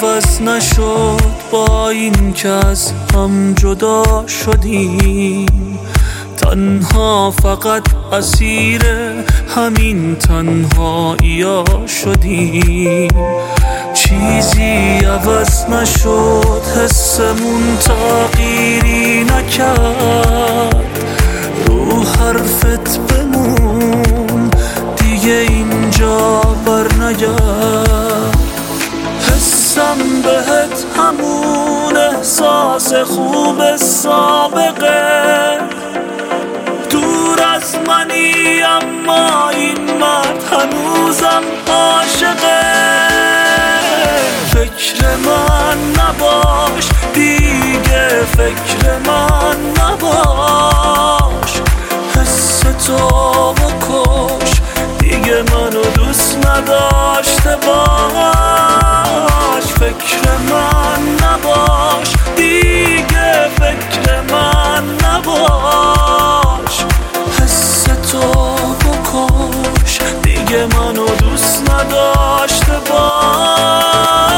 عوض نشد با این که از هم جدا شدیم. تنها فقط اسیر همین تنهایی‌ها شدیم. چیزی عوض نشد، حسمون تغییری نکرد. رو حرفت بمون، دیگه اینجا بر نگرد. حسم بهت همون احساس خوب سابقه. دور از منی اما این مرد هنوزم عاشقه. فکر من نباش دیگه، فکر من نباش. حس تو بکش، دیگه منو دوست نداشته باش. فکر من نباش دیگه، فکر من نباش. حس تو بکش، دیگه منو دوست نداشته باش.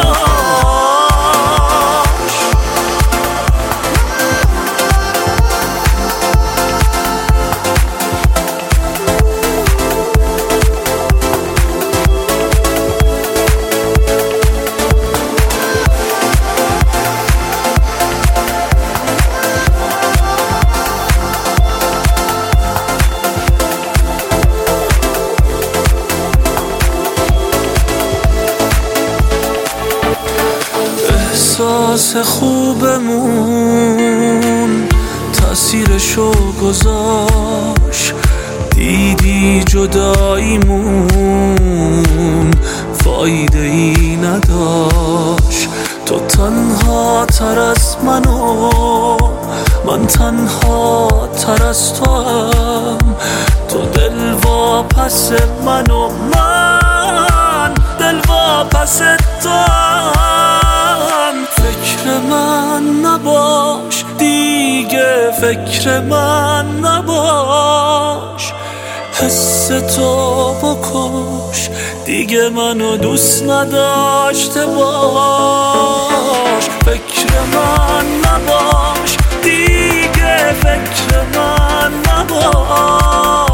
احساس خوبمون تأثیرشو گذاشت. دیدی جداییمون فایده ای نداشت. تو تنها تر از منو، من تنها تر از تو هم. تو دل واپس منو، من دل واپس تو هم. فکر من نباش دیگه، فکر من نباش. حس تو بکش، دیگه منو دوست نداشته باش. فکر من نباش دیگه، فکر من نباش.